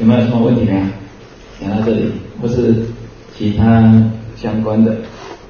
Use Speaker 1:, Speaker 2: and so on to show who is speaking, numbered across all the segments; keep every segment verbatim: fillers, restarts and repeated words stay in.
Speaker 1: 没有什么问题呢？讲到这里，或是其他相关的。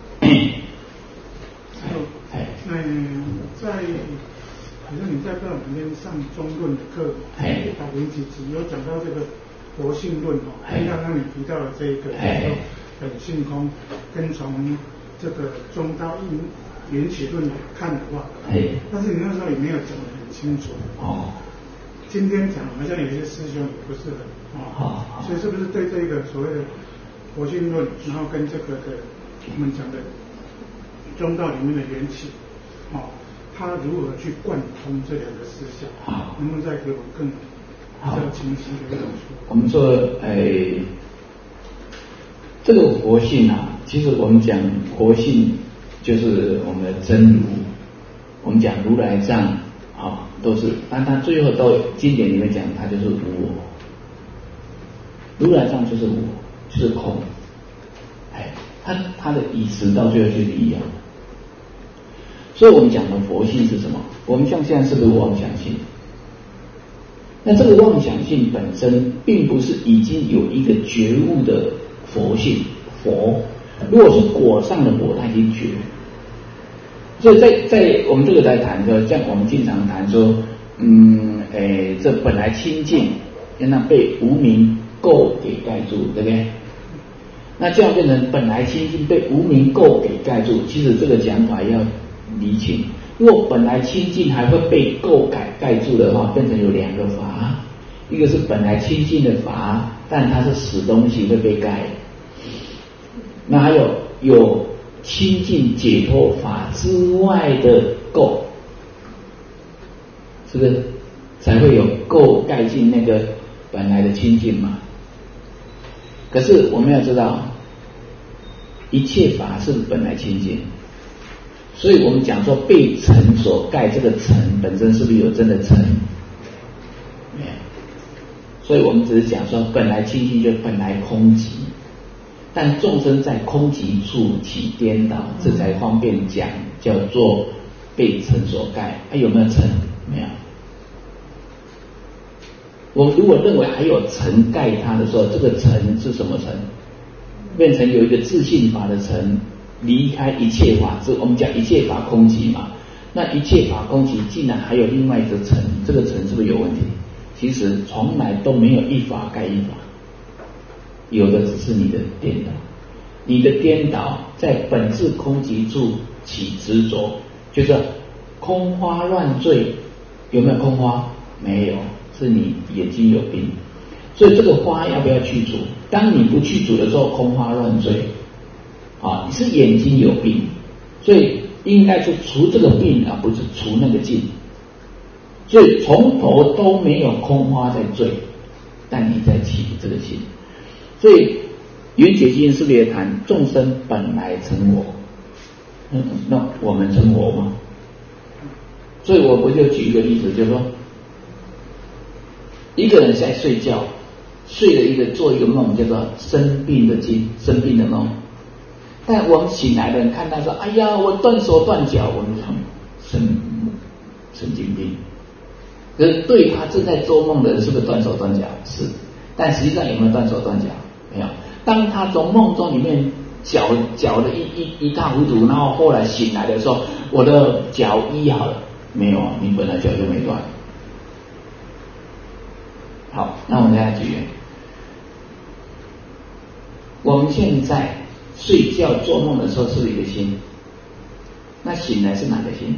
Speaker 2: 哎，嗯，在好像你在不知道哪边上中论的课，哎，打零几集有讲到这个活性论哦，跟刚刚你提到的这个叫做本性空，跟从这个中道因缘起论来看的话，哎，但是你那时候也没有讲得很清楚哦。今天讲好像有些师兄也不是很哦，所以是不是对这个所谓的活性论，然后跟这个的我们讲的中道里面的缘起，哦，他如何去贯通这两个思想？好，能不能再给我更比较清晰的论述？
Speaker 1: 我们说，哎，这个活性啊，其实我们讲活性就是我们的真如，我们讲如来藏啊，都是，但他最后到经典里面讲，它就是无我。如来藏就是无我，就是空。哎，他他的意识到最后就是一样。所以我们讲的佛性是什么？我们像现在是不是妄想性？那这个妄想性本身并不是已经有一个觉悟的佛性，佛如果是果上的佛，他已经觉。所以在在我们这个在谈说，像我们经常谈说，嗯，诶，这本来清净，那被无明垢给盖住，对不对？那这样变成本来清净被无明垢给盖住，其实这个讲法要厘清。如果本来清净还会被垢盖盖住的话，变成有两个法，一个是本来清净的法，但它是死东西会被盖，那还有有清净解脱法之外的垢，是不是才会有垢盖进那个本来的清净嘛？可是我们要知道，一切法是本来清净，所以我们讲说被尘所盖，这个尘本身是不是有真的尘？没有。所以我们只是讲说本来清净就本来空寂，但众生在空寂处起颠倒，这才方便讲叫做被尘所盖。啊，有没有尘？没有。我们如果认为还有尘盖它的时候，这个尘是什么尘？变成有一个自性法的尘，离开一切法，是我们讲一切法空寂嘛。那一切法空寂，竟然还有另外一个尘，这个尘是不是有问题？其实从来都没有一法盖一法，有的只是你的颠倒。你的颠倒在本质空寂处起执着，就是空花乱坠。有没有空花？没有，是你眼睛有病。所以这个花要不要去除？当你不去除的时候，空花乱坠啊，你是眼睛有病，所以应该去除这个病，而不是除那个境。所以从头都没有空花在坠，但你在起这个心。所以圆觉经是不是也谈众生本来成我？嗯，那我们成我吗？所以我不就举一个例子，就是说，一个人在睡觉，睡了一个做一个梦，叫做生病的经，生病的梦。但我们醒来的人看到说，哎呀，我断手断脚，我们说神神经病。可是对他正在做梦的人，是不是断手断脚？是，但实际上有没有断手断脚？没有。当他从梦中里面脚脚的一一一塌糊涂，然后后来醒来的时候，我的脚医好了，没有啊，你本来脚就没断。好，那我们再来举例。我们现在睡觉做梦的时候是不是一个心？那醒来是哪个心？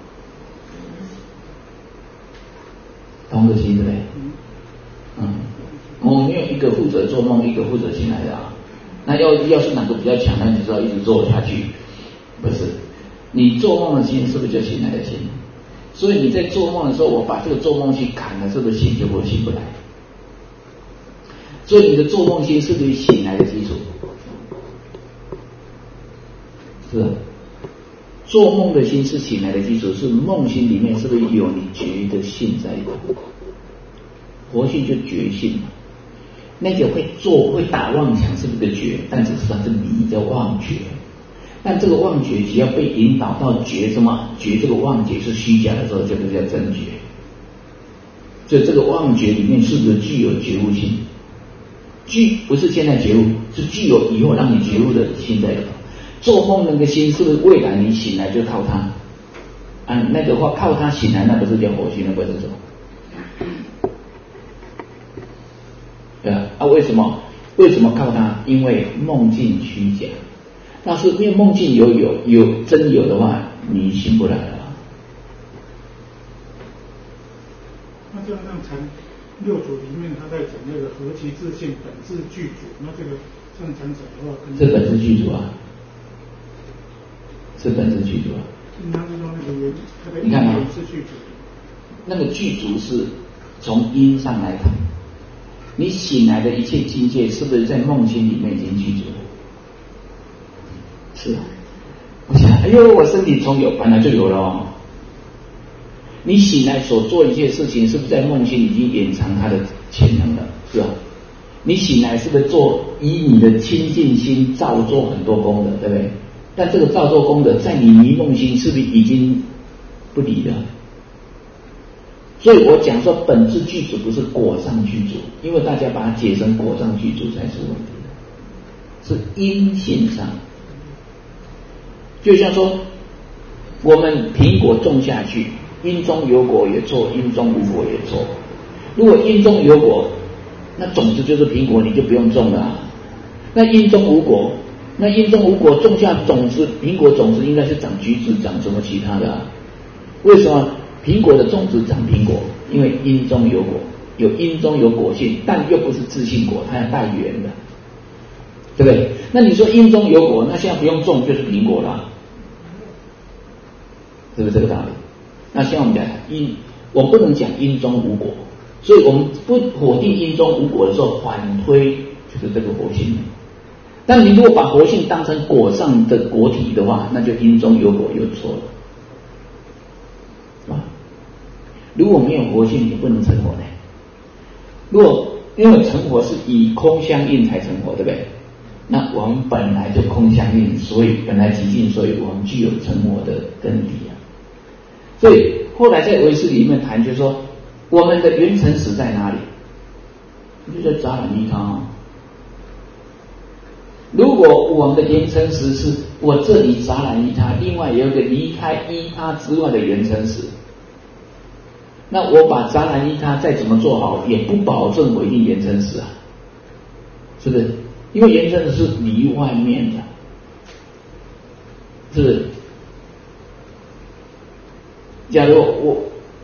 Speaker 1: 同个心，对不对？嗯，我们没有一个负责做梦，一个负责醒来的啊。那要要是哪个比较强，那你就知道一直做下去。不是，你做梦的心是不是就醒来的心？所以你在做梦的时候，我把这个做梦心砍了，是不是醒就不会醒不来？所以你的做梦心是不是醒来的基础？是，做梦的心是醒来的基础，是梦心里面是不是有你觉的性在里头？活性就觉性嘛，那个会做会打妄想是不是个觉？但只是它是迷叫妄觉。但这个妄觉只要被引导到觉什么？觉这个妄觉是虚假的时候，这个叫真觉。所以这个妄觉里面是不是具有觉悟性？ 具不是现在觉悟，是具有以后让你觉悟的心在里头。做梦那个心是不是未来你醒来就靠它？啊，那个话靠它醒来，那不是叫火星，那不是什么？对啊，啊为什么？为什么靠它？因为梦境虚假。但是因为梦境有有有真有的话，你醒不来了。
Speaker 2: 那就像禅六祖里面他在讲那个何其自性本自具足，那这个像禅者的话，
Speaker 1: 是本自具足啊，是本自具足啊。
Speaker 2: 那就说那个原，那个
Speaker 1: 你看啊，
Speaker 2: 是具足，那
Speaker 1: 个具足是从因上来看，你醒来的一切境界是不是在梦境里面已经具足了？是啊，我想，哎呦，我身体从有本来就有了哦。你醒来所做一切事情，是不是在梦境已经掩藏它的潜能了？是吧？你醒来是不是做以你的清净心造作很多功德，对不对？但这个造作功德，在你迷梦心是不是已经不理了？所以我讲说本质具足不是果上具足，因为大家把它解成果上具足才是问题的，是因性上。就像说我们苹果种下去，因中有果也错，因中无果也错。如果因中有果，那种子就是苹果，你就不用种了啊。那因中无果，那因中无果，种下种子，苹果种子应该是长橘子，长什么其他的啊？为什么苹果的种子长苹果？因为因中有果，有因中有果性，但又不是自性果，它要带缘的，对不对？那你说因中有果，那现在不用种就是苹果了，是不是这个道理？那现在我们讲因，我不能讲因中无果，所以我们不否定因中无果的时候，反推就是这个活性。但你如果把活性当成果上的果体的话，那就因中有果又错了，啊！如果没有活性，你不能成活呢。如果因为成活是以空相应才成活，对不对？那我们本来就空相应，所以本来极静，所以我们具有成活的根底啊。所以后来在唯识里面谈，就是说我们的缘成实在哪里？就在杂染依他啊。如果我们的缘成实是我这里杂染依他，另外有一个离开依他之外的缘成实，那我把杂染依他再怎么做好，也不保证我一定缘成实啊，是不是？因为缘成实是离外面的，是不是？假如我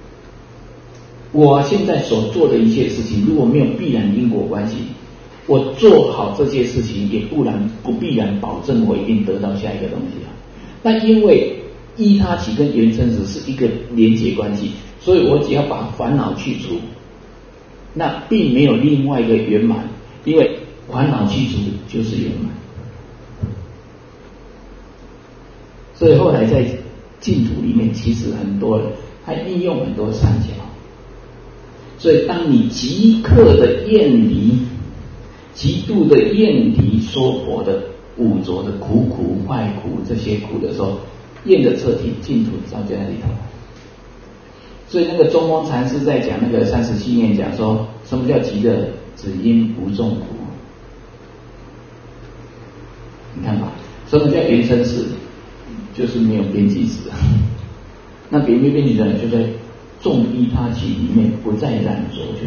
Speaker 1: 我现在所做的一切事情，如果没有必然因果关系，我做好这些事情也不然不必然保证我一定得到下一个东西啊。但因为依他起跟缘成实是一个连结关系，所以我只要把烦恼去除，那并没有另外一个圆满，因为烦恼去除就是圆满。所以后来在净土里面，其实很多还应用很多善巧。所以当你即刻的厌离，极度的厌离说佛的五浊的苦苦坏苦这些苦的时候，厌的彻底，净土早就在里头。所以那个中峰禅师在讲那个三十七念，讲说什么叫极乐？只因不重苦。你看吧，什么叫缘生死？就是没有边际时。那别没边际时就在众依他起里面不再染着，就是。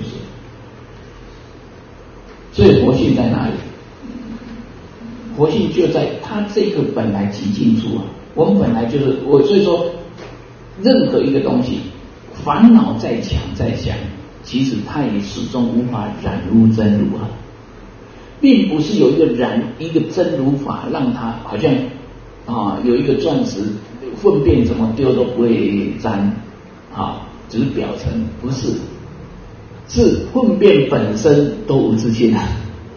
Speaker 1: 所以佛性在哪里？佛性就在它这个本来极静处啊。我们本来就是我，所以说任何一个东西，烦恼再强再强，其实它也始终无法染污真如啊。并不是有一个染一个真如法让它好像啊有一个钻石粪便怎么丢都不会沾啊，只是表层，不是，是粪便本身都无自性啊。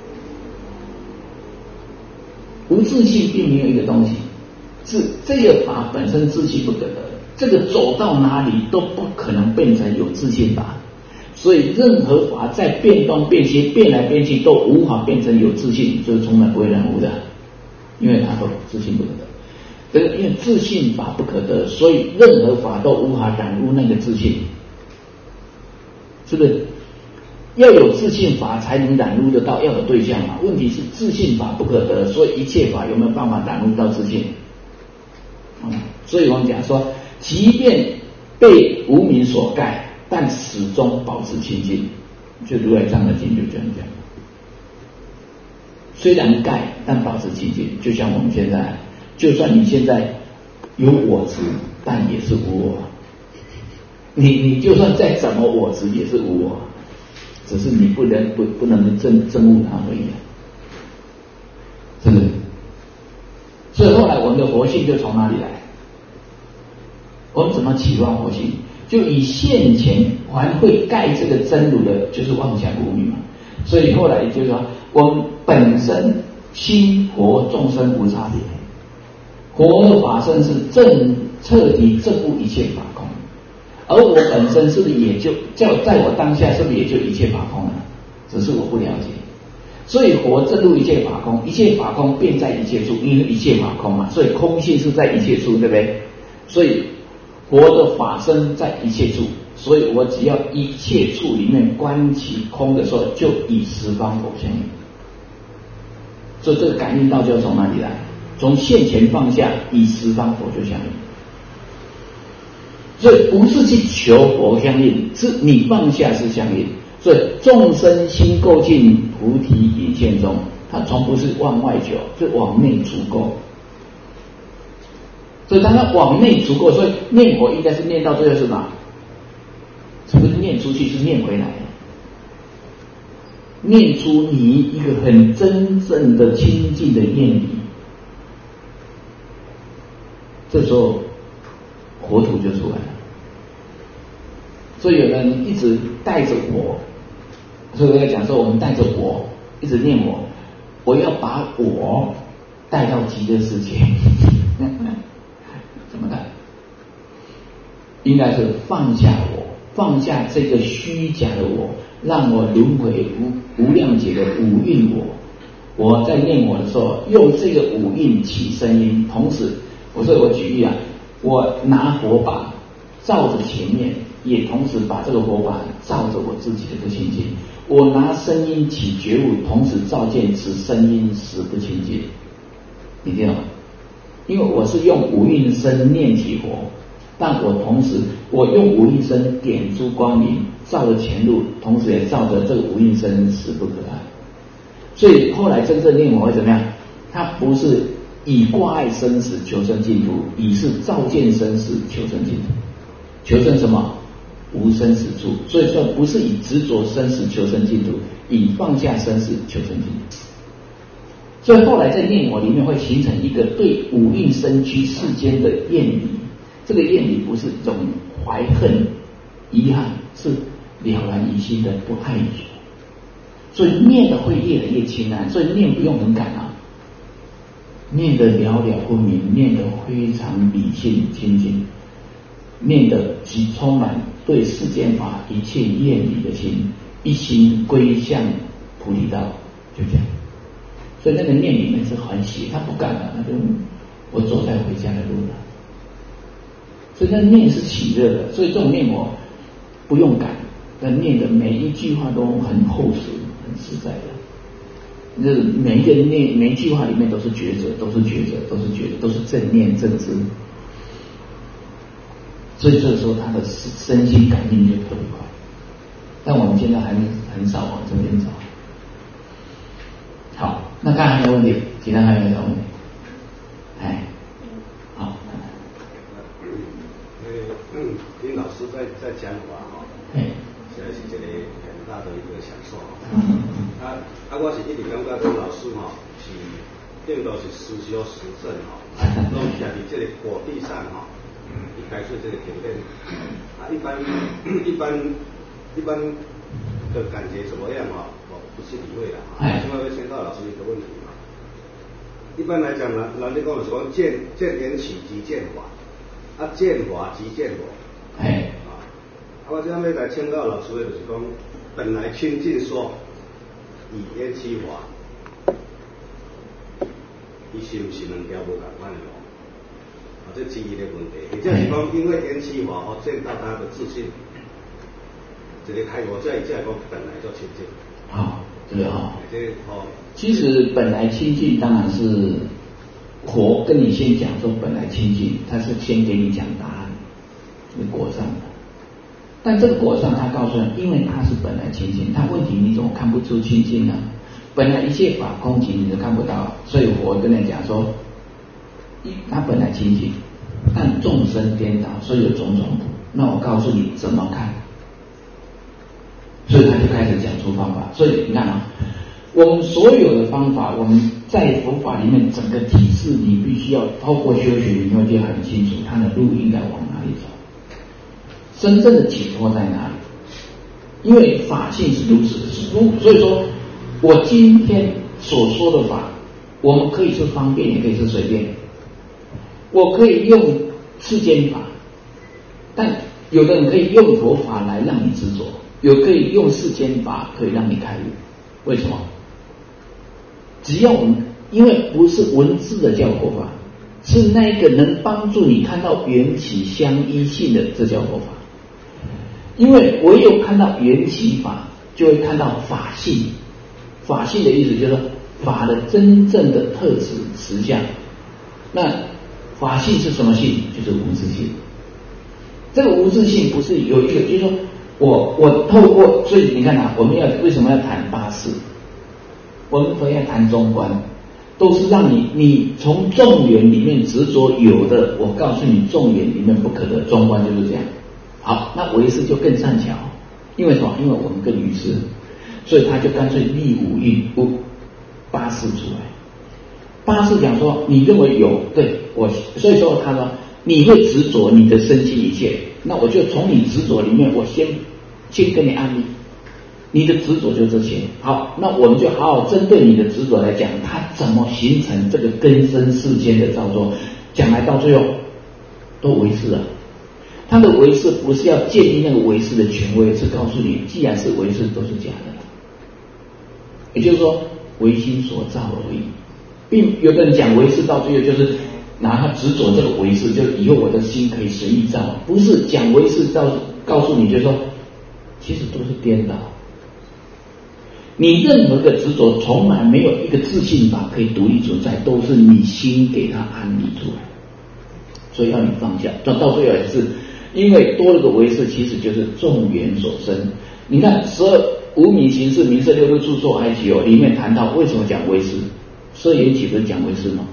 Speaker 1: 无自性并没有一个东西，是这个法本身自性不可得，这个走到哪里都不可能变成有自性法。所以任何法在变动变迁变来变去都无法变成有自性，就是从来不会染污的，因为它都自性不可得。这个因为自性法不可得，所以任何法都无法染污那个自性，是不是？ 要有自性法才能染入得到，要有对象嘛。问题是自性法不可得，所以一切法有没有办法染入到自性？嗯，所以我们讲说，即便被无明所盖，但始终保持清净。就如来藏的经就这样讲，虽然盖，但保持清净。就像我们现在，就算你现在有我执，但也是无我。你你就算再怎么我执，也是无我。只是你不能不不能证证悟它而已，是不是？所以后来我们的活性就从哪里来？我们怎么启发活性？就以现前还会盖这个真如的，就是妄想无明嘛。所以后来就是说，我们本身心佛众生无差别，活的法身是正彻底证悟一切法空。而我本身是不是也就叫在我当下是不是也就一切法空了？只是我不了解，所以活证入一切法空，一切法空便在一切处，因为一切法空嘛，所以空性是在一切处，对不对？所以活的法身在一切处，所以我只要一切处里面观其空的时候，就以十方佛相应。所以这个感应道就从哪里来？从现前放下，以十方佛就相应。所以不是去求佛相应，是你放下是相应。所以众生心构进菩提引现中，它从不是往外求，是往内足够。所以当它往内足够，所以念佛应该是念到最后是什么？是不是念出去，是念回来？念出你一个很真正的清净的念力，这时候活土就出来了。所以有人一直带着我，所以我要讲说，我们带着我一直念我，我要把我带到极乐世界。怎么带？应该是放下我，放下这个虚假的我，让我轮回无无量劫的五蕴我。我在念我的时候，用这个五蕴起声音，同时，我说我举例啊，我拿火把照着前面，也同时把这个火把照着我自己的不清净。我拿声音起觉悟，同时照见此声音实不清净。你听到吗？因为我是用五蕴声念起火，但我同时我用五蕴声点出光明，照着前路，同时也照着这个五蕴声实不可爱。所以后来真正念佛会怎么样？它不是以挂碍生死求生净土，以是照见生死求生净土。求生什么？无生死处。所以说不是以执着生死求生净土，以放下生死求生净土。所以后来在念我里面会形成一个对五蕴身躯世间的厌离，这个厌离不是一种怀恨遗憾，是了然于心的不爱语。所以念的会越来越清淡，所以念不用很赶啊，念得了了分明，念得非常理性清净，念得即充满对世间法一切厌离的心，一心归向菩提道，就这样。所以那个念里面是很喜，他不敢了，那就我走在回家的路了。所以那念是喜乐的，所以这种念我不用赶，但念的每一句话都很厚实、很实在的。就是每一个念每一句话里面都是抉择，都是抉择，都是抉择，都是正念正知。所以这个时候他的身心感应就特别快，但我们现在还很少往这边走。好，那刚才还有问题，其他还有什么问题？哎，好。
Speaker 3: 呃，听老师在在讲话哈，哎，实在是一个很大的一个享受哈。啊啊，我是一直感觉讲老师哈是顶多是思修实证哈，拢徛伫这个果地上哈，一开始这个停电啊，一般一般一般的感觉怎么样哈？不是理会的啊，现在会牵到老师一个问题嘛。一般来讲呢，人家跟我说见见缘起即见法，啊见法即见我，哎啊，啊我这样要来请教老师的就是讲，本来清净说以缘起法，伊是不是两条无共款的路？啊，这之一的问题，也就是讲，因为缘起法而见到他的自信。 这个开悟者，伊才讲本来就清净。
Speaker 1: 好，这个哈。
Speaker 3: 这个哦。
Speaker 1: 其实本来清净当然是佛跟你先讲说本来清净，他是先给你讲答案，是果上的。但这个果上他告诉你，因为他是本来清净，他问题你怎么看不出清净呢？本来一切法空寂，你都看不到，所以佛跟你讲说，他本来清净，但众生颠倒，所以有种种苦。那我告诉你怎么看？所以他就开始讲出方法。所以你看啊，我们所有的方法，我们在佛法里面整个体式，你必须要透过修学，你会就很清楚它的路应该往哪里走，真正的解脱在哪里。因为法性是如此，所以说我今天所说的法，我们可以是方便，也可以是随便。我可以用世间法，但有的人可以用佛法来让你执着，有可以用世间法可以让你开悟。为什么？只要我们，因为不是文字的叫佛法，是那一个能帮助你看到缘起相依性的，这叫佛法。因为唯有看到缘起法，就会看到法性。法性的意思就是法的真正的特质实相。那法性是什么性？就是无自性。这个无自性不是有一个，就是说我我透过，所以你看啊，我们要为什么要谈八事？我们佛要谈中观，都是让你你从众缘里面执着有的，我告诉你众缘里面不可得，中观就是这样。好，那唯识就更善巧，因为什么？因为我们更愚痴，所以他就干脆立五蕴五八事出来。八事讲说，你认为有，对我，所以说他说你会执着你的身心一切，那我就从你执着里面，我先先跟你案例，你的执着就这些。好，那我们就好好针对你的执着来讲，它怎么形成这个根生世间的造作，讲来到最后都唯识了。他的唯识不是要建立那个唯识的权威，是告诉你，既然是唯识都是假的，也就是说唯心所造而已。并有的人讲唯识到最后就是拿他执着这个唯识，就以后我的心可以随意造，不是讲唯识到告诉你，就是说其实都是颠倒。你任何的执着，从来没有一个自性法可以独立存在，都是你心给它安立出来，所以要你放下。到到最后也是因为多了个唯识，其实就是众缘所生。你看十二无明行识名色六度住所爱起有里面谈到为什么讲唯识，色缘起不是讲唯识吗？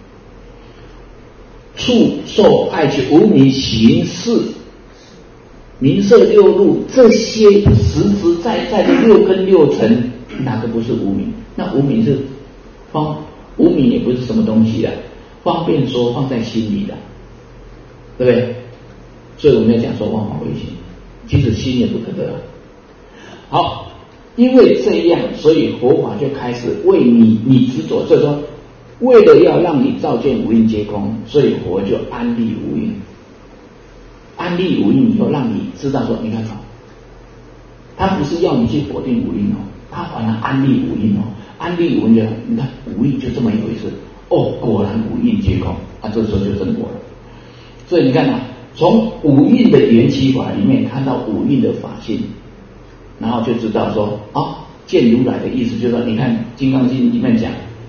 Speaker 1: 触受爱起无明行识名色六度这些实实在在的六根六尘，哪个不是无明？那无明是方，无明也不是什么东西啊，方便说放在心里的，对不对？所以我们要讲说万法唯心，其实心也不可得。好，因为这样，所以佛法就开始为你你执着，所以说为了要让你照见无印皆空，所以佛就安立无印。安立无印以后，让你知道说，你看哦，他不是要你去否定无印哦，他反而安立无印哦，安立无印就你看无印就这么一回事哦，果然无印皆空啊，这时候就证果了。所以你看啊，从五蕴的缘起法里面看到五蕴的法性，然后就知道说啊，见如来的意思就是说，你看《金刚经》里面讲，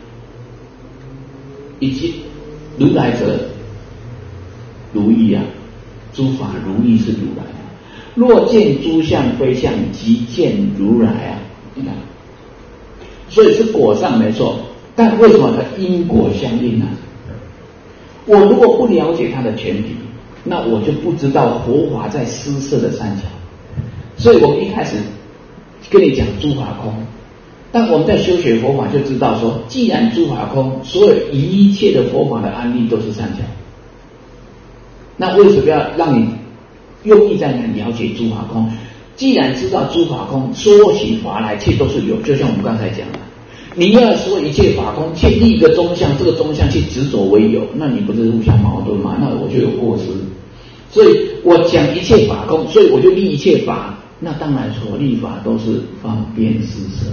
Speaker 1: 以及如来者如意啊，诸法如意是如来啊，若见诸相非相，即见如来啊。你看，所以是果上没错，但为什么它因果相应呢？我如果不了解它的前提，那我就不知道佛法在施设的善巧。所以我们一开始跟你讲诸法空，但我们在修学佛法就知道说，既然诸法空，所有一切的佛法的安立都是善巧。那为什么要让你用意在你了解诸法空？既然知道诸法空，说起法来，一切都是有。就像我们刚才讲的，你要说一切法空，去立一个中相，这个中相去执着为有，那你不是互相矛盾吗？那我就有过失。所以我讲一切法空，所以我就立一切法。那当然所立法都是方便施设。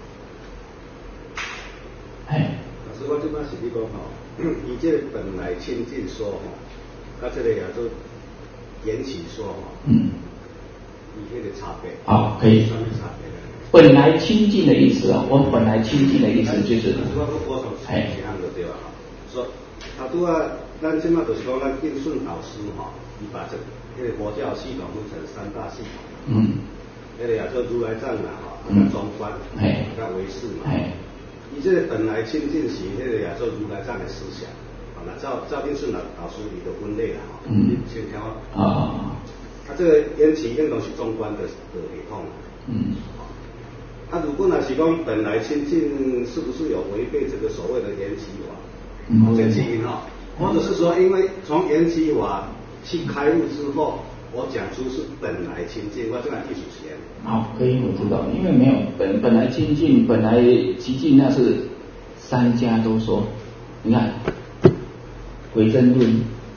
Speaker 1: 哎，
Speaker 3: 老师，我这摆是你讲吼，以这个本来清净说吼，甲这个也做缘起说吼，
Speaker 1: 嗯，
Speaker 3: 一些的差别。
Speaker 1: 好，可以。
Speaker 3: 什么差别？
Speaker 1: 本来清净的意思啊，我们本来清净的意思就是，
Speaker 3: 我我我从哎，几项就对了哈。说，啊，拄啊，咱即马就是讲咱应顺导师哈，伊把这这个佛教系统分成三大系统。嗯。那个也叫如来藏啦哈，嗯，中观，哎，甲唯识嘛。哎。伊这个本来清净是那个也叫如来藏的思想，啊，那照照应顺导导师里的分类啦哈。嗯。先挑。啊。他这个缘起应当是中观的的系统。嗯。啊，如果呢是讲本来清净，是不是有违背这个所谓的缘起法？嗯，这个起因哈，或者是说，因为从缘起法去开悟之后，我讲出是本来清净，我这样技术前。
Speaker 1: 好，可以，我知道，因为没有本本来清净，本来极净，那是三家都说，你看，回真论、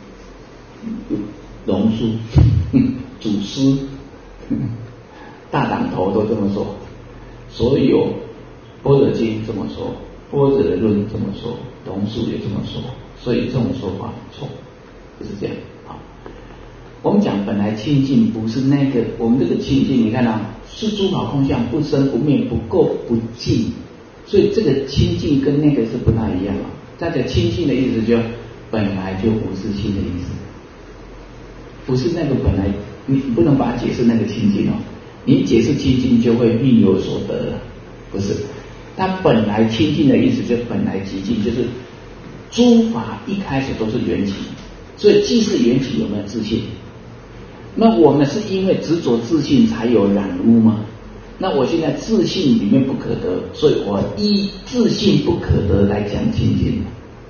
Speaker 1: 龙树、祖师、大党头都这么说。所有般若经这么说，般若的论这么说，龙树也这么说，所以这种说法错，就是这样啊。我们讲本来清净不是那个，我们这个清净，你看啊，是诸法空相，不生不灭，不垢不净，所以这个清净跟那个是不大一样啊。它的清净的意思就本来就不是清的意思，不是那个本来，你不能把它解释那个清净哦。你解释清净就会必有所得了，不是？它本来清净的意思就本来极净，就是诸法一开始都是缘起，所以既是缘起有没有自信？那我们是因为执着自信才有染污吗？那我现在自信里面不可得，所以我依自信不可得来讲清净，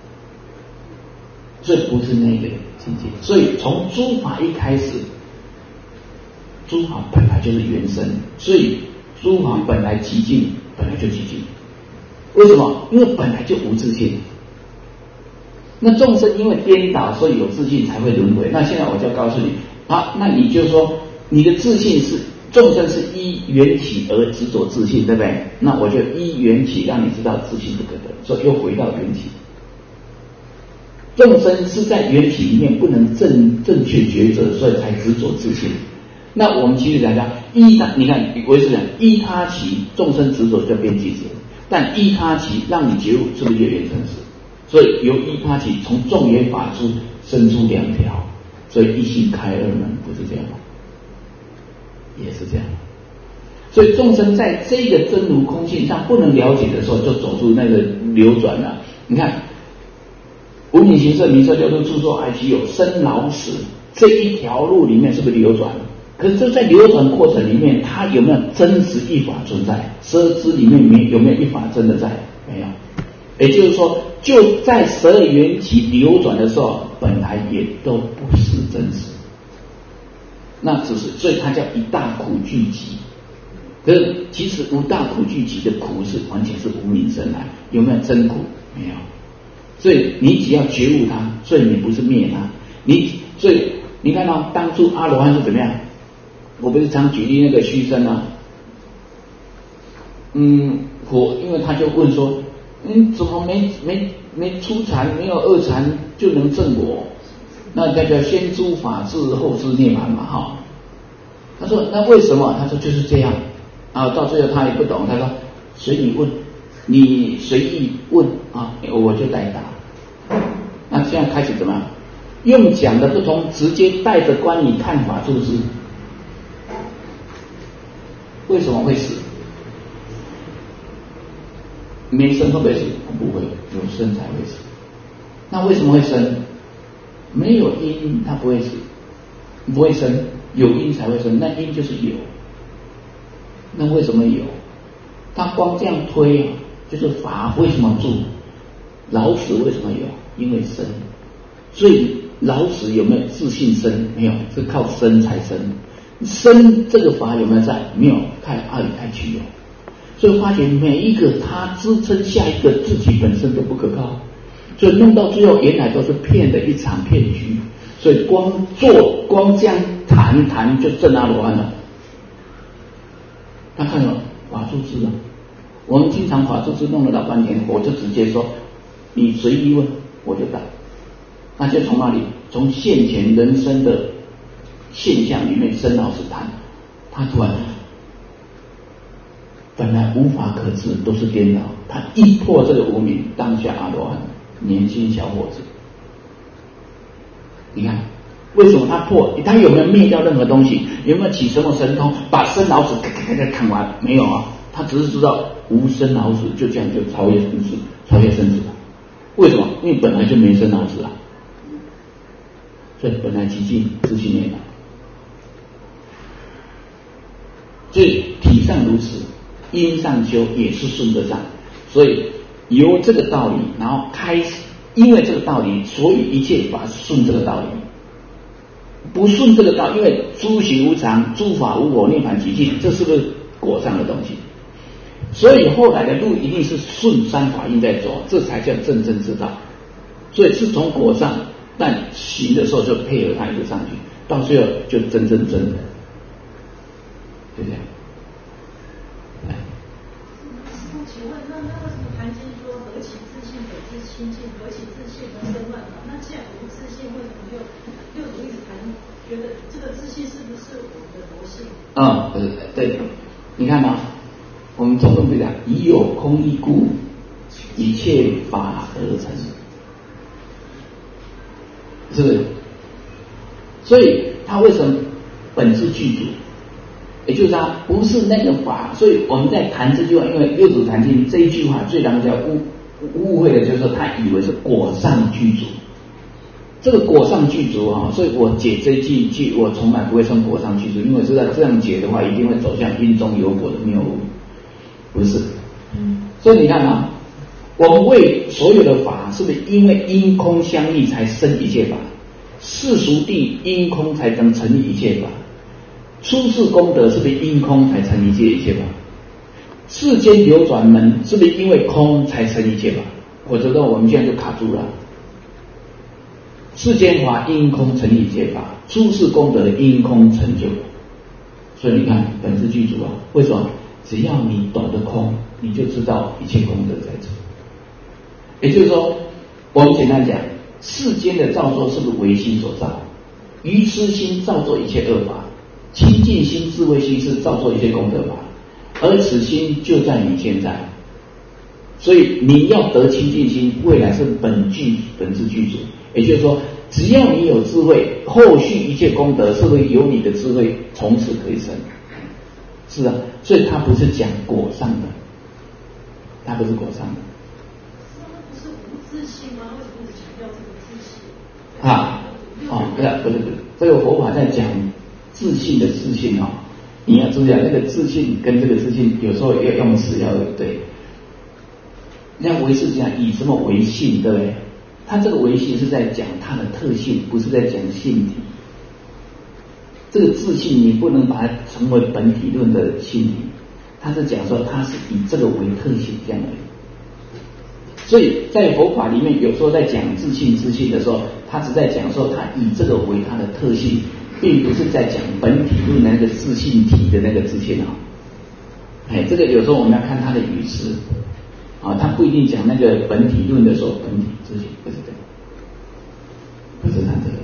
Speaker 1: 所以不是那个清净。所以从诸法一开始。诸法本来就是原生，所以诸法本来极净，本来就极净。为什么？因为本来就无自性。那众生因为颠倒，所以有自性才会轮回。那现在我就要告诉你，啊，那你就说你的自性是众生是依缘起而执着自性，对不对？那我就依缘起让你知道自性不可得，所以又回到缘起。众生是在缘起里面不能正正确抉择，所以才执着自性。那我们其实讲讲依他，你看唯识讲依他起，众生执着就变即执，但依他起让你觉悟，是不是越变成实？所以由依他起从众缘法出生出两条，所以一心开二门，不是这样吗？也是这样。所以众生在这个真如空性上不能了解的时候，就走出那个流转了。你看无名行色名色六度住所爱其有生老死这一条路里面，是不是流转？可是这在流转过程里面，它有没有真实一法存在？十二支里面没有没有一法真的在？没有。也就是说，就在十二缘起流转的时候，本来也都不是真实。那只是，所以它叫一大苦聚集。可是其实无大苦聚集的苦是完全是无名生来，有没有真苦？没有。所以你只要觉悟它，所以你不是灭它。你所以你看到当初阿罗汉是怎么样？我不是常举例那个虚生啊，嗯，我因为他就问说，嗯，怎么没没没初禅，没有二禅就能证我？那那叫先诸法智，后知涅槃嘛，哈。他说那为什么？他说就是这样啊。到最后他也不懂，他说随你问，你随意问啊，我就代答。那现在开始怎么样？用讲的不同，直接带着观你看法注释。为什么会死？没生会不会死？不会，有生才会死。那为什么会生？没有因它不会死，不会生，有因才会生。那因就是有，那为什么有？他光这样推啊，就是法为什么住？老死为什么有？因为生。所以老死有没有自性生？没有，是靠生才生。生这个法有没有在？没有，太爱太去有。所以发觉每一个他支撑下一个自己本身都不可靠，所以弄到最后原来都是骗的一场骗局。所以光做光这样谈谈就证阿罗汉了。他看了法住智了，我们经常法住智弄了老半天，我就直接说你随意问我就答。那就从哪里？从现前人生的现象里面生老死谈，他他突然本来无法可治，都是颠倒，他一破这个无明，当下阿罗汉，年轻小伙子。你看为什么他破？他有没有灭掉任何东西？有没有起什么神通把生老死咔咔咔咔砍完？没有啊，他只是知道无生老死，就这样就超越生死，超越生死了。为什么？因为本来就没生老死啊，所以本来极尽自性涅槃。所以体上如此，因上修也是顺得上。所以由这个道理，然后开始，因为这个道理，所以一切法顺这个道理。不顺这个道，因为诸行无常，诸法无我，涅槃极尽，这是不是果上的东西？所以后来的路一定是顺三法印在走，这才叫正正之道。所以是从果上，但行的时候就配合它一个上去，到最后就真正真的，就这样。来，
Speaker 4: 师父，请问那那为什么坛经说何其自信，本自清净，何其自信而生万法？那既然无自信，为什么又又一直谈？觉得这个自信是不是我们的佛性？
Speaker 1: 嗯，对对，你看嘛，我们中共不讲，以有空义故，一切法而成，是不是？所以他为什么本自具足？也就是他不是那个法，所以我们在谈这句话，因为六祖坛经这一句话最让人家误误会的就是说，他以为是果上具足。这个果上具足啊，所以我解这一句，我从来不会称果上具足，因为知道这样解的话，一定会走向因中有果的谬误，不是。嗯。所以你看啊，我们为所有的法，是不是因为因空相异才生一切法？世俗谛因空才能成立一切法。出世功德是不是因空才成一切一切法？世间流转门是不是因为空才成一切法？我觉得我们现在就卡住了。世间法因空成一切法，诸世功德的因空成就。所以你看本自具足啊，为什么？只要你懂得空，你就知道一切功德在这。也就是说，我们简单讲，世间的造作是不是唯心所造？愚痴心造作一切恶法，清净心、智慧心是造作一切功德法，而此心就在你现在。所以你要得清净心，未来是本具本自具足。也就是说，只要你有智慧，后续一切功德是不是由你的智慧从此可以生？是啊，所以它不是讲果上的，它不是果上的。
Speaker 4: 不是无自信吗？为什么强调这个自信？
Speaker 1: 啊，哦，不是不是不是，这个佛法在讲自信的自信哦，你要注意啊，这个自信跟这个自信有时候要用词要对。人家唯识讲以什么为性，对不对？他这个唯性是在讲它的特性，不是在讲性体。这个自信你不能把它成为本体论的性体，他是讲说它是以这个为特性这样而已。所以在佛法里面，有时候在讲自信自信的时候，他只在讲说他以这个为他的特性，并不是在讲本体论那个自信体的那个自信啊。哎，这个有时候我们要看他的语词。啊，他不一定讲那个本体论的时候，本体自信不是这个，不是他这个，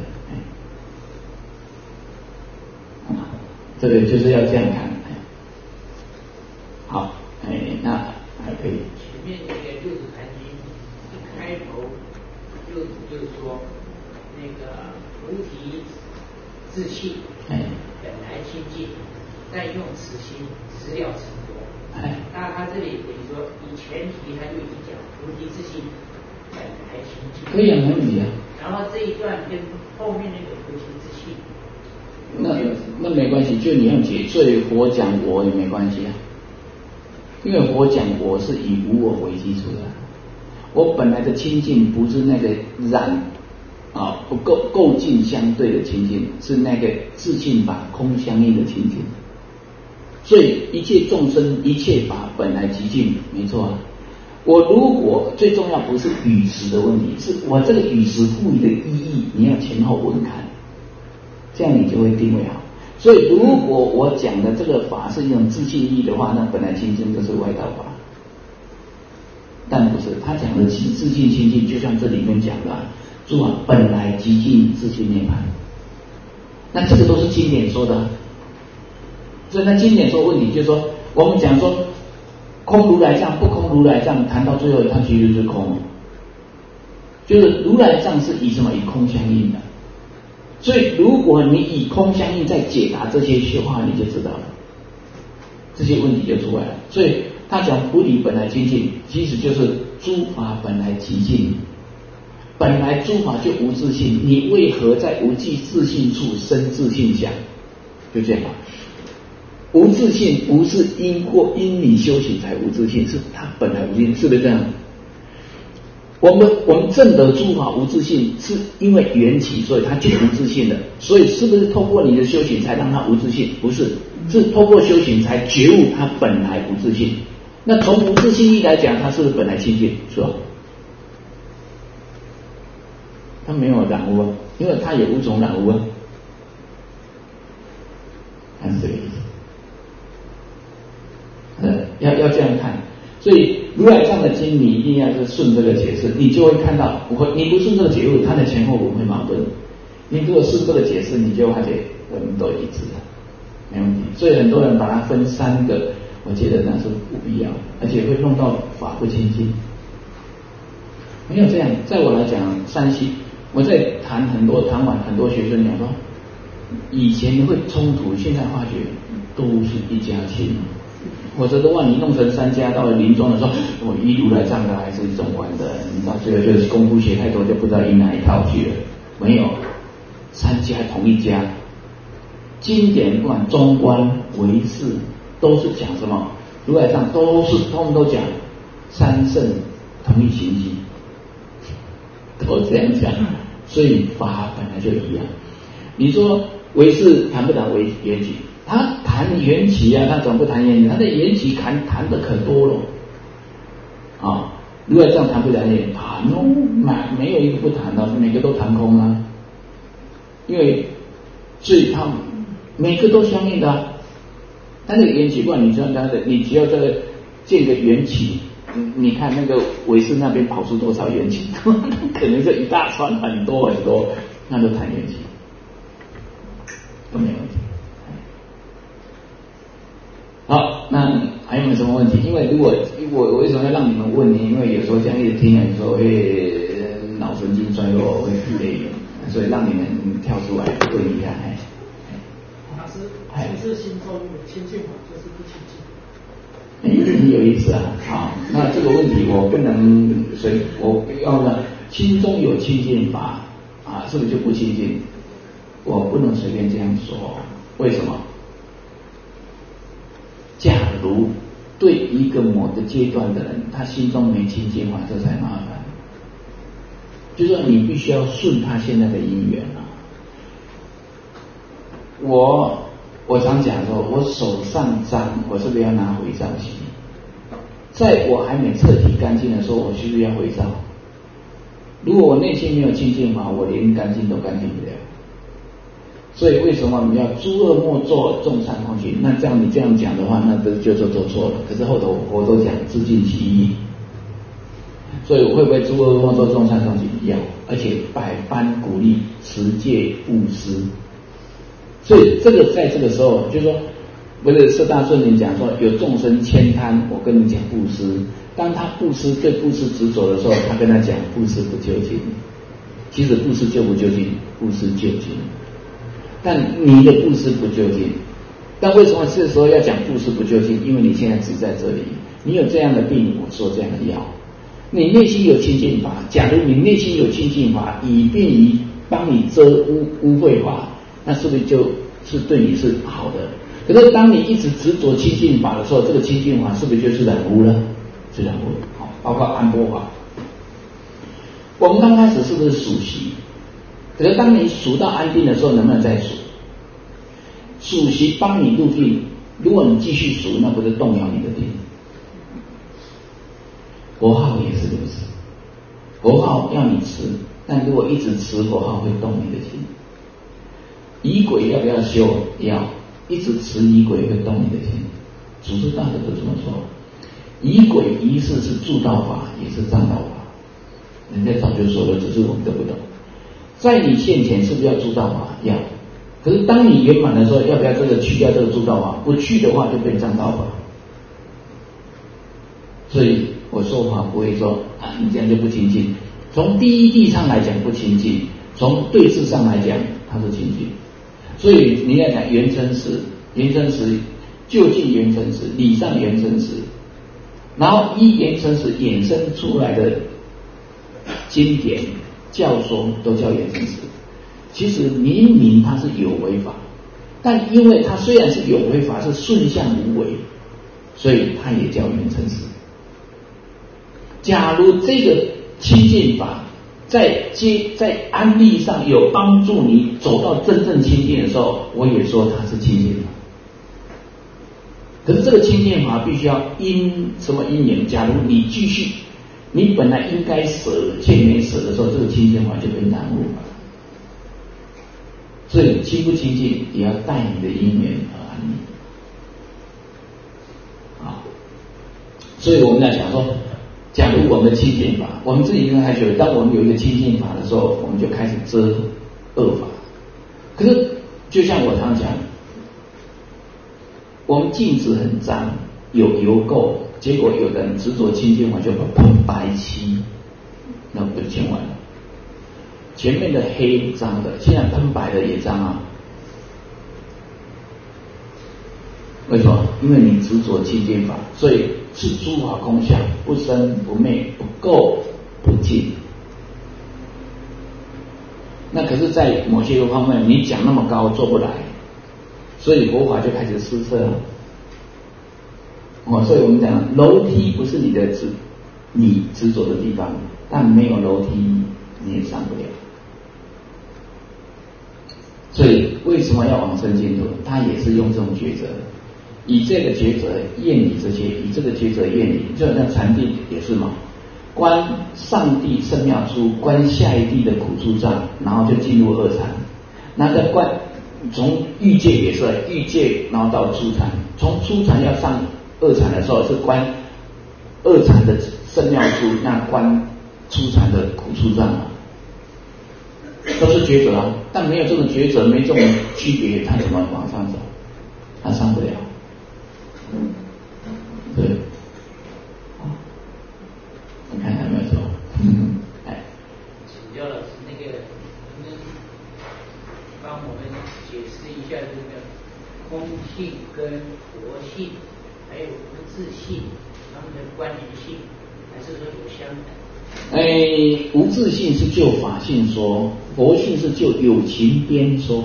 Speaker 1: 哎，啊，这个就是要这样看，哎，好，哎，那还可以。
Speaker 5: 前面那个六祖坛经一开头，六祖就是说，那个菩提自信，哎，本来清净，但用此心直了成佛。哎，那他这里等于说，以前提他就已经讲菩提自信本来清净，
Speaker 1: 可以啊，没问题啊。
Speaker 5: 然后这一段跟后面那个菩提自信，
Speaker 1: 那那没关系，就你要解，所以佛讲我也没关系啊。因为佛讲我是以无我为基础的，我本来的清净不是那个染啊不够够净相对的清净，是那个自信法空相应的清净。所以一切众生一切法本来极净，没错啊。我如果最重要不是语词的问题，是我这个语词赋予的意义，你要前后文看，这样你就会定位好。所以如果我讲的这个法是一种自信意义的话，那本来清净就是外道法。但不是，他讲的自信清净，就像这里面讲的，诸法本来极净自性涅槃。那这个都是经典说的。 所以那经典说问题就是说，我们讲说空如来藏，不空如来藏，谈到最后它其实是空，就是如来藏是以什么以空相应的。所以如果你以空相应在解答这些学话，你就知道了，这些问题就出来了。所以他讲不离本来清净，其实就是诸法本来极净，本来诸法就无自性，你为何在无记自性处生自性相？就这样吧。无自性不是因或因你修行才无自性，是它本来无自性，是不是这样？我们我们证得诸法无自性，是因为缘起，所以它就无自性了。所以是不是透过你的修行才让它无自性？不是，是透过修行才觉悟它本来无自性。那从无自性义来讲，它是不是本来清净？是吧？它没有染污啊，因为它有五种染污啊，还是这个意思。呃，要要这样看。所以如来藏的经，你一定要是顺这个解释，你就会看到不会，你不顺这个解悟，它的前后不会矛盾。你如果顺这个解释，你就发觉我们都一致的，没问题。所以很多人把它分三个，我觉得那是不必要，而且会弄到法不清净。没有这样，在我来讲，山西我在谈很多谈完很多学生讲说，以前会冲突，现在发觉都是一家亲。或者都把你弄成三家，到了临终的时候，我一如来藏的还是中观的，你到最后就是功夫学太多，就不知道赢哪一套去了。没有，三家同一家，经典不管中观、唯识，都是讲什么？如来藏都是通通都讲三圣同一行迹，都这样讲。所以法本来就一样。你说唯识谈不谈唯缘起？他谈缘起啊，他怎么不谈缘起？他的缘起谈谈的可多了啊！如果这样谈不谈缘起？谈哦，没没有一个不谈的，每个都谈空啊。因为所以他每个都相应的、啊。但那个缘起不管你知道他的，你只要这个见个缘起，你看那个唯识那边跑出多少缘起，可能是一大串很多很多，那都谈缘起，都没问题。好，那还有没有什么问题？因为如果我我为什么要让你们问呢？因为有时候这样一直听，有时候会脑神经衰弱，会疲累，所以让你们跳出来问一下。
Speaker 2: 老师，是不是心中有清净法就是不清净？
Speaker 1: 很有意思啊！好，那这个问题我不能随我要呢，心中有清净法啊，是不是就不清净？我不能随便这样说，为什么？假如对一个某个阶段的人，他心中没清净法，这才麻烦。就是说你必须要顺他现在的因缘啊。我我常讲说，我手上脏，我是不是要拿肥皂洗？在我还没彻底干净的时候，我是不是要肥皂？如果我内心没有清净法，我连干净都干净不了。所以为什么我们要诸恶莫作，众善奉行？那这样你这样讲的话，那这就是做错了。可是后头我都讲自尽其意，所以我会不会诸恶莫作，众善奉行？要，而且百般鼓励持戒布施。所以这个在这个时候，就是说，不是四大顺人讲说，有众生悭贪，我跟你讲布施。当他布施对布施执着的时候，他跟他讲布施不究竟。其实布施究不究竟？布施究竟。但你的布施不究竟，但为什么这时候要讲布施不究竟？因为你现在只在这里，你有这样的病，我说这样的药，你内心有清净法。假如你内心有清净法，以便于帮你遮污污秽法，那是不是就是对你是好的？可是当你一直执着清净法的时候，这个清净法是不是就是染污了？是染污了。好，包括安波法，我们刚开始是不是数息？可是当你数到安定的时候，能不能再数？数息帮你入定，如果你继续数，那不是动摇你的定。佛号也是如此，佛号要你持，但如果一直持佛号，会动你的心。仪轨要不要修？要，一直持仪轨会动你的心。祖师大德都这么说。仪轨仪式是助道法，也是障道法。人家早就说了，只是我们都不懂。在你现前是不是要助道法？要。 可是当你圆满的时候，要不要这个去掉这个助道法？不去的话就变障道法。所以我说法不会说啊，你这样就不清净。从第一地上来讲不清净，从对治上来讲它是清净。所以你要讲圆真实，圆真实究竟圆真实，理上圆真实，然后依圆真实衍生出来的经典教说都叫圆真实。其实明明它是有为法，但因为它虽然是有为法，是顺向无为，所以它也叫圆真实。假如这个清净法在接在安利上有帮助你走到真正清净的时候，我也说它是清净法。可是这个清净法必须要因什么因缘？假如你继续，你本来应该舍却没舍的时候，这个清净法就被耽误了。所以清不清净也要带你的因缘而安利。啊，所以我们在讲说，假如我们的清净法，我们自己应该开始，当我们有一个清净法的时候，我们就开始遮恶法。可是就像我常讲，我们镜子很脏，有油垢，结果有的人执着清净法就把喷白漆，那不就千万了。前面的黑脏的，现在喷白的也脏啊。为什么？因为你执着清净法，所以是诸法空相，不生不灭，不垢不净。那可是，在某些个方面，你讲那么高做不来，所以佛法就开始施设了。哦，所以我们讲楼梯不是你的执，你执着的地方，但没有楼梯你也上不了。所以为什么要往生净土？他也是用这种抉择，以这个抉择验你这些，以这个抉择验你，就好像禅定也是嘛，观上地圣妙处，观下一地的苦处障，然后就进入二禅。那在观从欲界也是欲界，然后到初禅，从初禅要上二禅的时候是观二禅的圣妙处，那观初禅的苦处障啊。都是抉择啊，但没有这种抉择，没这种区别，他怎么往上走？他上不了。对，好，你看有没有说？嗯，哎，
Speaker 5: 请教老师，那个能帮我们解释一下这个空性跟佛性，还有不自性，它们的关联性，还是说有相等？
Speaker 1: 哎，无自性是就法性说，佛性是就有情边说。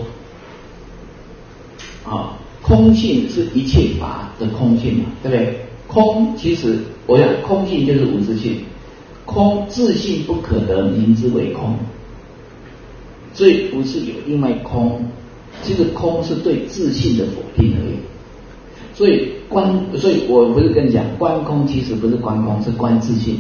Speaker 1: 啊，空性是一切法的空性嘛，对不对？空其实我想空性就是无自性，空自性不可得，名之为空。所以不是有另外空，这个空是对自性的否定而已。所以观，所以我不是跟你讲，观空其实不是观空，是观自性。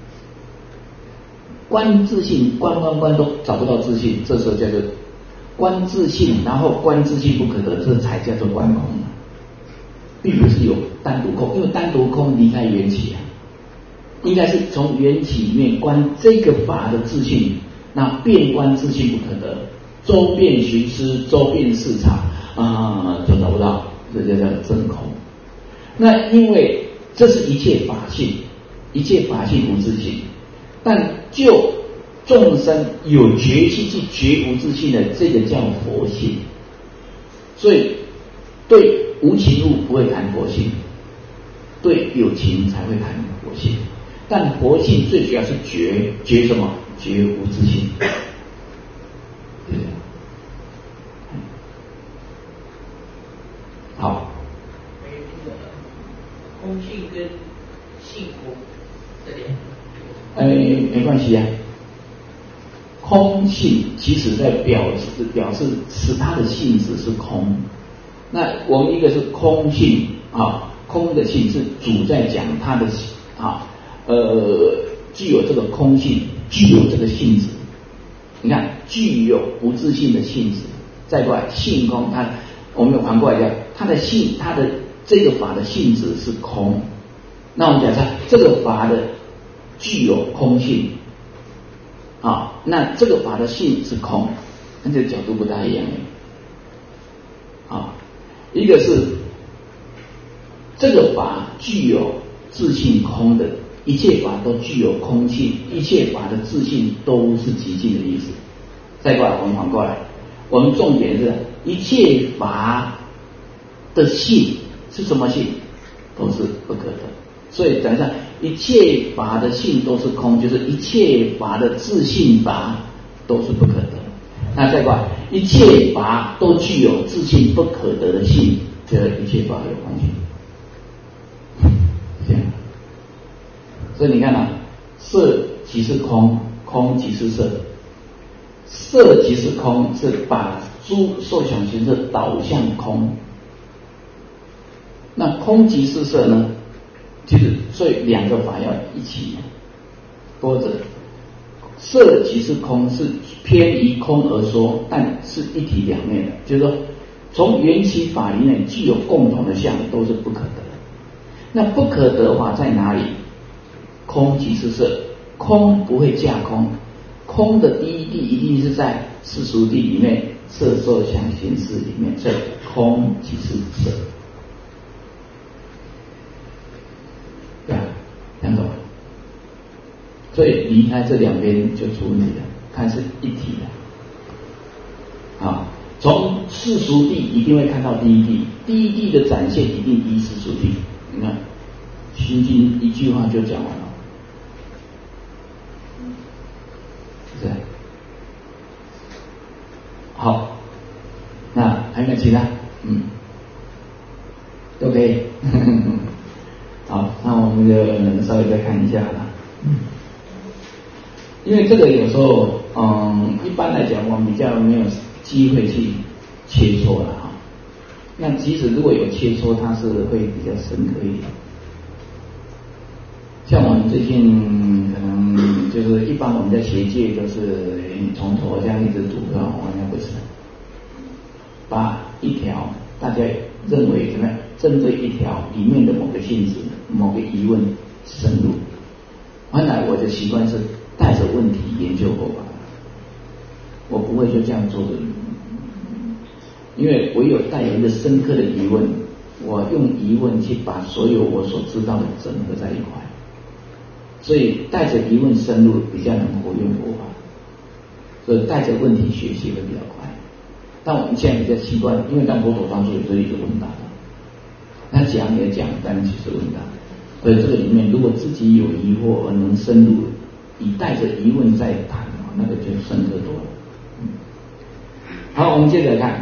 Speaker 1: 观自性，观观观都找不到自性，这时候叫做观自性，然后观自性不可得，这才叫做观空，并不是有单独空，因为单独空离开缘起啊，应该是从缘起里面观这个法的自性，那遍观自性不可得，周遍寻思，周遍视察啊，就找不到，这就叫真空。那因为这是一切法性，一切法性无自性。但就众生有觉性去觉无自性的，这个叫佛性。所以对无情物不会谈佛性，对有情才会谈佛性。但佛性最主要是觉觉什么？觉无自性。对，好。
Speaker 5: 还有这个空性跟性空这两个。
Speaker 1: 哎，没关系啊。空性其实在表示表示使它的性质是空。那我们一个是空性啊，空的性是主在讲它的啊，呃，具有这个空性，具有这个性质。你看，具有无自性的性质，再过来性空，它我们反过来讲，它的性，它的这个法的性质是空。那我们讲它这个法的具有空性啊，那这个法的性是空，跟这个角度不大一样。 一个是这个法具有自性空的，一切法都具有空性，一切法的自性都是极尽的意思。再过来，我们反过来，我们重点是一切法的性是什么性？都是不可得。所以等一下，一切法的性都是空，就是一切法的自性法都是不可得。那再过来，一切法都具有自性不可得的性，这一切法有空性。这样，所以你看啊，色即是空，空即是色，色即是空，是把诸受想行识导向空。那空即是色呢？其实，所以两个法要一起，或者色即是空，是偏离空而说，但是一体两面的，就是说，从缘起法里面具有共同的相，都是不可得。那不可得法在哪里？空即是色，空不会架空，空的第一地一定是在世俗地里面，色受想行识里面，所以空即是色。对啊，两种，所以离开这两边就处理了，看是一体的。啊，从世俗地一定会看到第一地，第一地的展现一定依世俗地。你看，心经一句话就讲完了，是不是？好，那还有没有其他？嗯，都可以。好，那我们就稍微再看一下了。嗯，因为这个有时候，嗯，一般来讲，我们比较没有机会去切磋了哈。那即使如果有切磋，它是会比较深刻一点。像我们最近可能就是一般我们在学界都是从头这样一直读到完全不是，把一条大家认为怎么样？针对一条里面的某个性质、某个疑问深入。原来我的习惯是带着问题研究过吧，我不会就这样做的，因为我有带有一个深刻的疑问，我用疑问去把所有我所知道的整合在一块，所以带着疑问深入比较能活用佛法，所以带着问题学习会比较快。但我们现在比较习惯，因为当佛陀当初有这一个问答。他讲也讲，但其实问答，所以这个里面如果自己有疑惑而能深入，以带着疑问再谈，那个就深刻多了。嗯、好，我们接着看，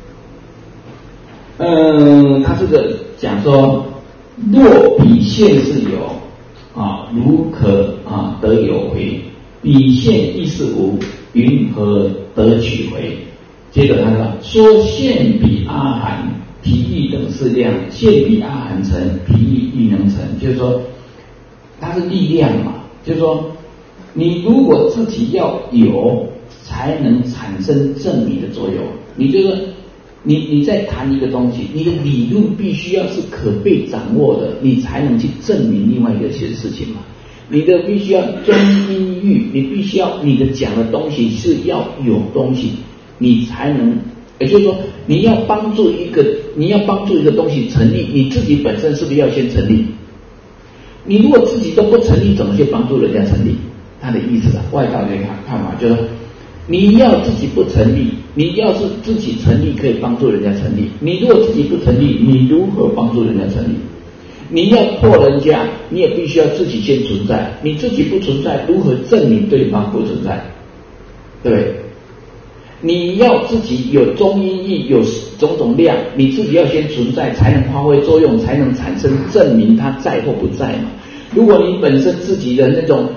Speaker 1: 嗯，他这个讲说，若彼现是有啊，如可啊得有回，彼现亦是无，云何得取回？接着他说，说现彼阿含。譬喻等是量，现彼阿含成，譬喻亦能成。就是说，它是力量嘛。就是说，你如果自己要有，才能产生证明的作用。你就是你你在谈一个东西，你的理论必须要是可被掌握的，你才能去证明另外一个些事情嘛。你的必须要中因喻，你必须要你的讲的东西是要有东西，你才能。也就是说，你要帮助一个，你要帮助一个东西成立，你自己本身是不是要先成立？你如果自己都不成立，怎么去帮助人家成立？他的意思啊，外道的看看法就是，你要自己不成立，你要是自己成立，可以帮助人家成立。你如果自己不成立，你如何帮助人家成立？你要破人家，你也必须要自己先存在。你自己不存在，如何证明对方不存在？对不对？你要自己有中因义，有种种量，你自己要先存在，才能发挥作用，才能产生证明它在或不在嘛。如果你本身自己的那种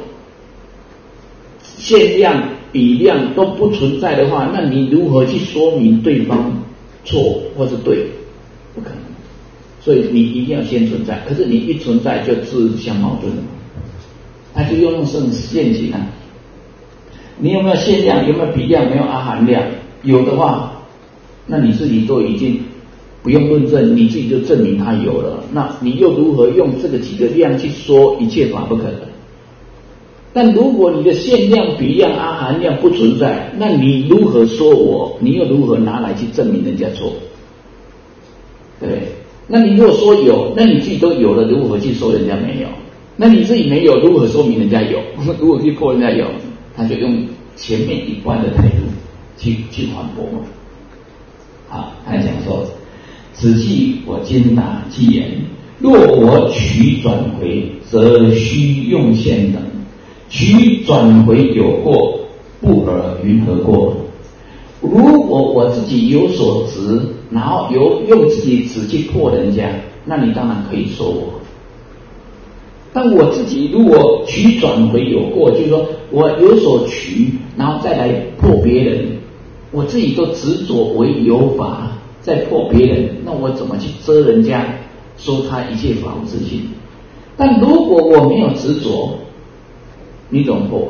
Speaker 1: 限量、比量都不存在的话，那你如何去说明对方错或是对？不可能。所以你一定要先存在，可是你一存在就自相矛盾了嘛。他就用这种陷阱啊。你有没有限量？有没有比量？没有阿含量？有的话，那你自己都已经不用论证，你自己就证明它有了。那你又如何用这个几个量去说一切法不可能？但如果你的限量、比量、阿含量不存在，那你如何说我？你又如何拿来去证明人家错？ 对不对？那你如果说有，那你自己都有了，如何去说人家没有？那你自己没有，如何说明人家有？如何去破人家有？他就用前面一贯的态度去去反驳嘛。好，他讲说：此际我今答既言，若我取转回，则须用现等；取转回有过，不尔云何过？如果我自己有所执，然后有用自己执去破人家，那你当然可以说我。但我自己如果取转回有过，就是说我有所取，然后再来破别人，我自己都执着为有法，再破别人，那我怎么去遮人家，说他一切法无自性？但如果我没有执着，你怎么破？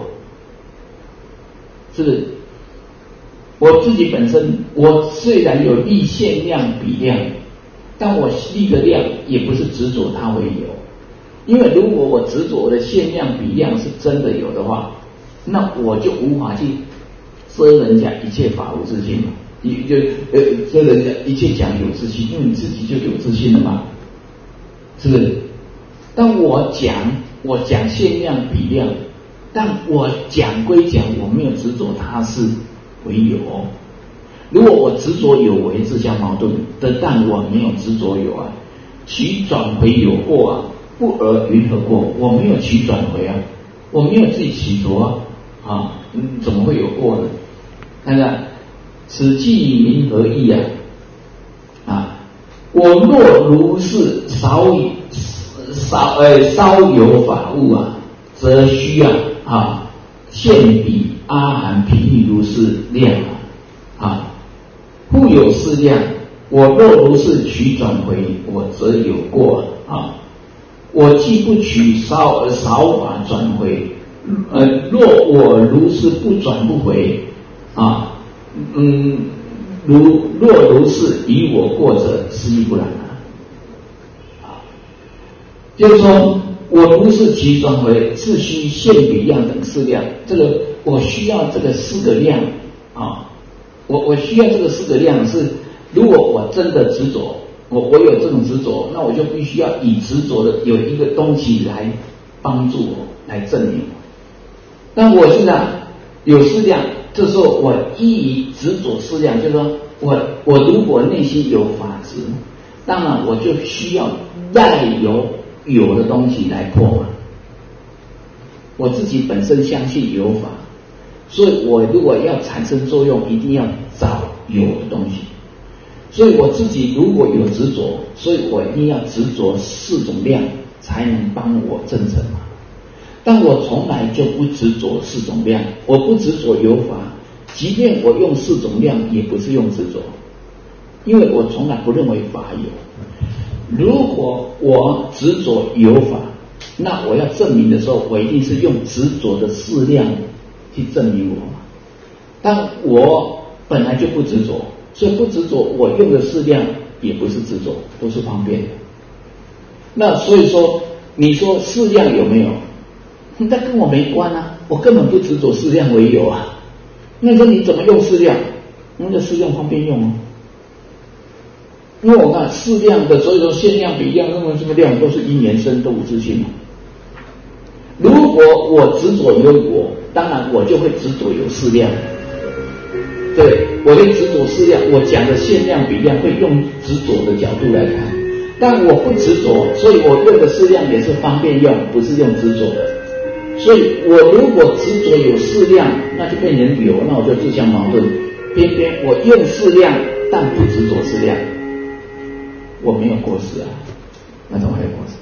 Speaker 1: 是不是？我自己本身，我虽然有立限量比量，但我立的量也不是执着它为有。因为如果我执着我的限量比量是真的有的话，那我就无法去遮人家一切法无自性嘛，你就呃遮人家一切讲有自性，因为你自己就有自性了嘛，是不是？但我讲我讲限量比量，但我讲归讲，我没有执着它是为有。如果我执着有为，自相矛盾的，但我没有执着有啊，取转回有过啊，不而云何过？我没有取转回啊，我没有自己取着啊，啊，嗯，怎么会有过呢？看看，此即名何意啊？啊，我若如是少少呃稍有法物啊，则需要啊现比阿含譬喻如是量啊，啊，复有是量。我若如是取转回，我则有过啊。我既不取少少法转回，呃，若我如是不转不回啊，嗯，如若如是以我过者，是亦不然啊。啊，就是说我如是取转回，自须现比量等四量，这个我需要这个四个量啊，我我需要这个四个量是，如果我真的执着。我我有这种执着，那我就必须要以执着的有一个东西来帮助我，来证明我。但我现在有思量，这时候我依于执着思量，就是说我我如果内心有法执，当然我就需要带有有的东西来破嘛。我自己本身相信有法，所以我如果要产生作用，一定要找有的东西。所以我自己如果有执着，所以我一定要执着四种量才能帮我证成嘛。但我从来就不执着四种量，我不执着有法，即便我用四种量，也不是用执着，因为我从来不认为法有。如果我执着有法，那我要证明的时候，我一定是用执着的四量去证明我嘛。但我本来就不执着。所以不执着，我用的四量也不是执着，都是方便的。那所以说，你说四量有没有？那跟我没关啊，我根本不执着四量为有啊。那说你怎么用四量？那个四量方便用啊。因为我看四量的，所以说限量比量，那么什么量都是因缘生，都无自性。如果我执着有我，当然我就会执着有四量。对，我会执着四量，我讲的限量比量会用执着的角度来看，但我不执着，所以我用的四量也是方便用，不是用执着的。所以我如果执着有四量，那就变成有，那我就自相矛盾。偏偏我用四量，但不执着四量，我没有过失啊，那怎么会有过失？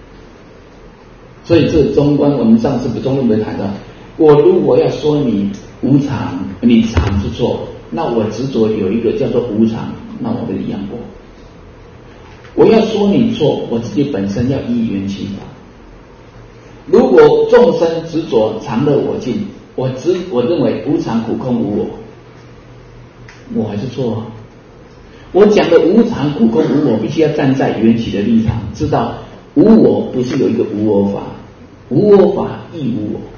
Speaker 1: 所以这中观我们上次不中论没谈到，我如果要说你无常，你常是错，那我执着有一个叫做无常，那我会一样过。我要说你错，我自己本身要依缘起法。如果众生执着常乐我净，我执我认为无常苦空无我，我还是错啊。我讲的无常苦空无我，必须要站在缘起的立场，知道无我不是有一个无我法，无我法亦无我。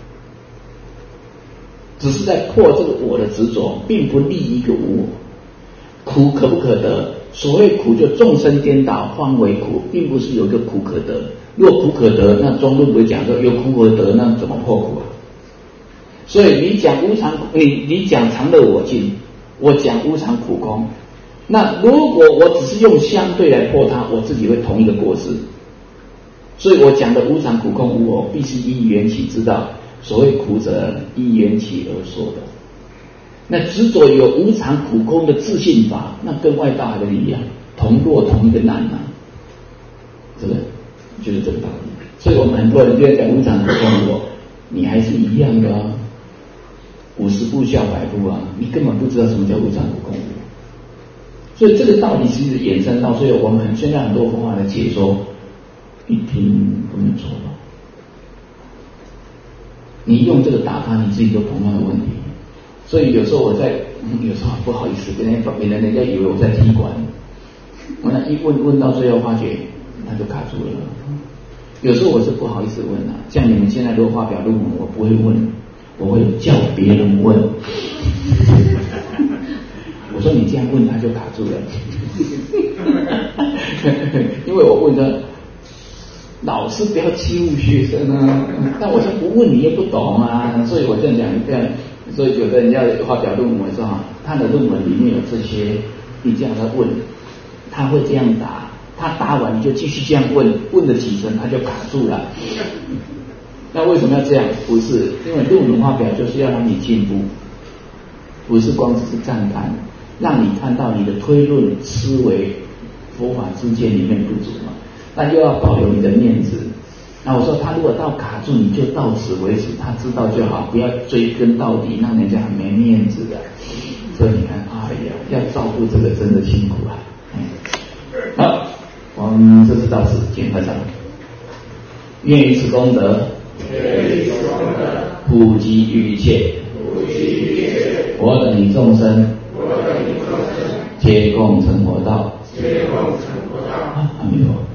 Speaker 1: 只是在破这个我的执着，并不立一个无我。苦可不可得？ 所谓苦就众生颠倒方为苦，并不是有一个苦可得。若苦可得，那中论不会讲说有苦可得，那怎么破苦啊？所以你讲无常，你你讲常乐我净，我讲无常苦空。那如果我只是用相对来破它，我自己会同一个过失。所以我讲的无常苦空无我，必须依缘起知道。所谓苦者，依缘起而说的。那执着有无常苦空的自信法，那跟外道还不一样，同落同一个难啊，是不是？就是这个道理。所以我们很多人就在讲无常苦空无我，你还是一样的啊。五十步笑百步啊，你根本不知道什么叫无常苦空无我。所以这个道理其实衍生到，所以我们现在很多佛法的解说，一听不能错了。你用这个打他，你自己都同样的问题。所以有时候我在，嗯、有时候不好意思，别人别人人家以为我在踢馆，我那一问问到最后发觉他就卡住了。有时候我是不好意思问啊，像你们现在都发表论文，我不会问，我会叫别人问。我说你这样问他就卡住了，因为我问他。老师不要欺负学生啊！但我说不问你也不懂啊，所以我这样讲这样，所以有的人要发表论文说哈，他的论文里面有这些，你这样他问，他会这样答，他答完你就继续这样问，问了几层他就卡住了。那为什么要这样？不是因为论文发表就是要让你进步，不是光只是赞叹，让你看到你的推论思维佛法知见里面不足嘛。那又要保留你的面子。那我说他如果到卡住，你就到此为止，他知道就好，不要追根到底，让人家很没面子的。所以你看，哎呀，要照顾这个真的辛苦啊。好，我们这次到此请合掌。愿以此功德，普及于一切，我等与众生，皆共成佛道。阿弥陀佛。